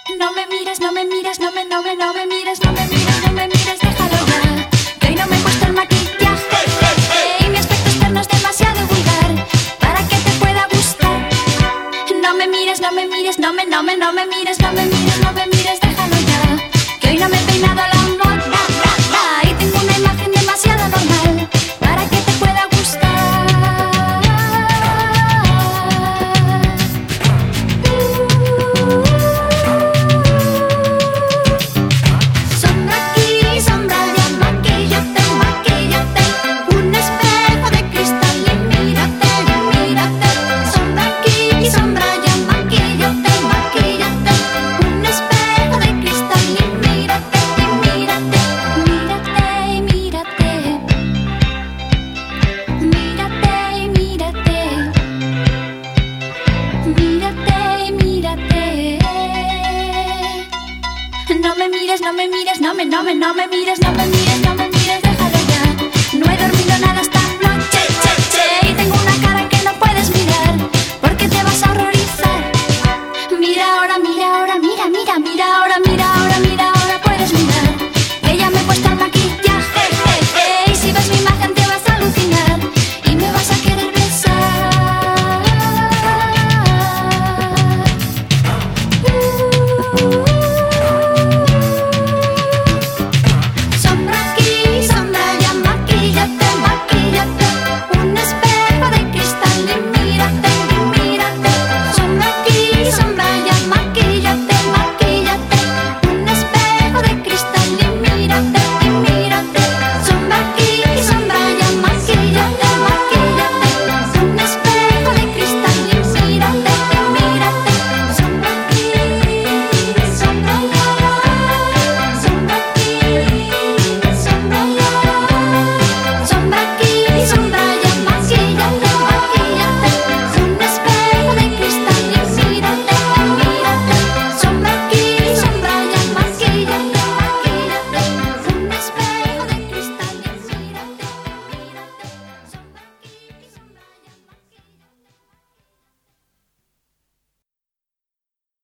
No me mires, no me mires, no me mires, no me mires, no me mires, déjalo ya. Que hoy no me he puesto el maquillaje y mi aspecto externo es demasiado vulgar para que te pueda gustar. No me mires, no me mires, no me mires, no me mires, déjalo ya. Que hoy no me he peinado a la moda y tengo una imagen demasiado normal para que te pueda gustar. Sombra aquí, sombra allá, maquíllate, maquíllate. Un espejo de cristal y mírate, mírate. Sombra aquí, sombra allá, maquíllate, maquíllate. Un espejo de cristal y mírate, mírate. Mírate, mírate. Mírate, mírate. Mírate, mírate. No me mires, no me mires, no me mires, no me mires, no